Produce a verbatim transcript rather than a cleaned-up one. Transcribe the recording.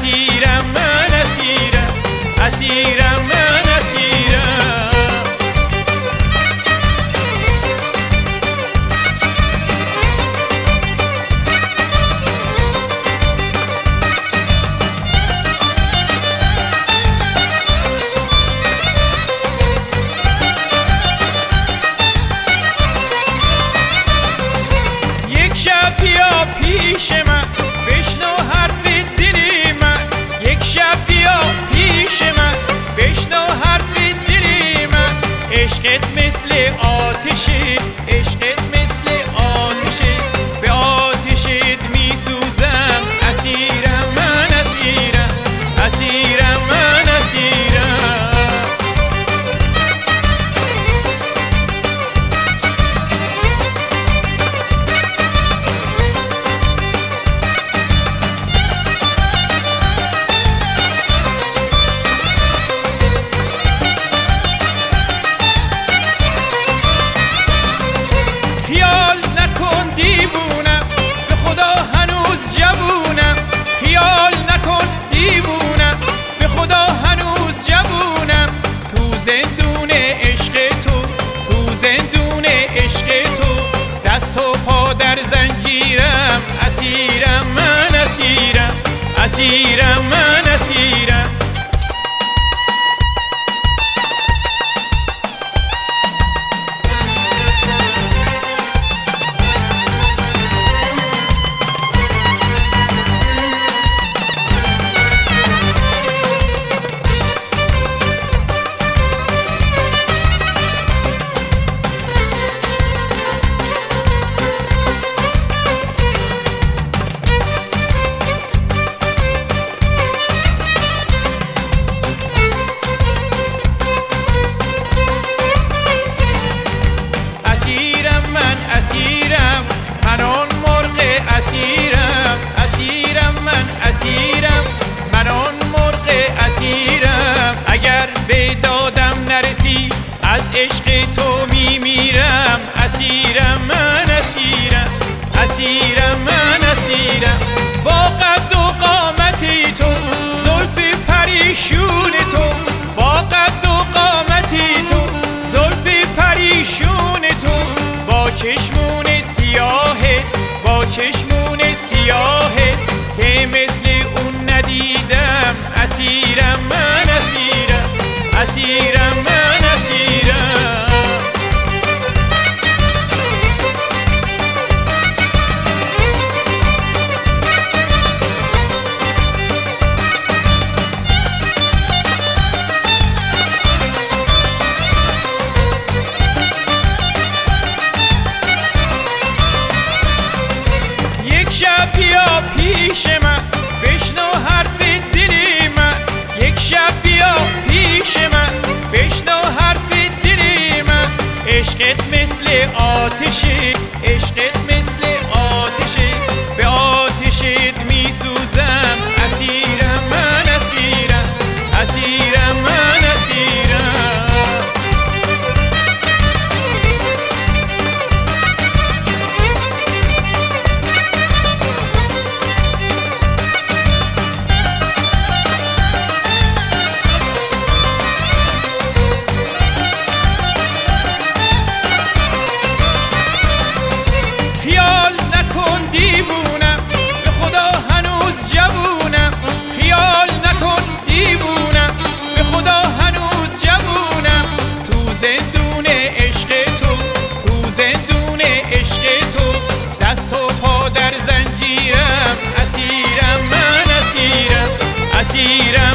اسیرم من اسیرم، اسیرم من اسیرم. یک شب بیا پیش من بشنو حرف دلی من، یک شب بیا پیش من بشنو حرف دلی من. عشقت مثل آتشه، عشقت مثل آتشه، به آتشت میسوزم. اسیرم من اسیرم، اسیرم من اسیرم. خیال نکن دیوونم، به خدا هنوز جوونم. خیال نکن دیوونم، به خدا هنوز جوونم. تو زندون عشق تو، تو زندون عشق تو، دست و پا در زنجیرم. اسیرم من اسیرم، اسیرم من اسیرم. اسیرم من آن مرغ اسیرم، اسیرم من اسیرم من آن مرغ اسیرم. اگر به دادم نرسی از عشق تو میمیرم. اسیرم من اسیرم، اسیرم من اسیرم. با قد و قامتی تو، زلف پریشون تو، با قد و قامتی تو، زلف پریشون تو، با چشمون سیاهت، با چشمون سیاهت که مثل اون ندیدم. اسیرم من اسیرم، اسیرم من اسیرم. یک شب بیا پیش من بشنو حرف دلی من، یک شب بیا پیش من بشنو حرف دلی من. عشقت مثل آتشه، عشقت مثل آتشه، به آتشت میسوزم. اسیرم من اسیرم، اسیرم من اسیرم. خیال نکن دیوونم، به خدا هنوز جوونم. خیال نکن دیوونم، به خدا هنوز جوونم. تو زندون عشق تو، تو زندون عشق تو، دست و پا در زنجیرم. اسیرم من اسیرم، اسیرم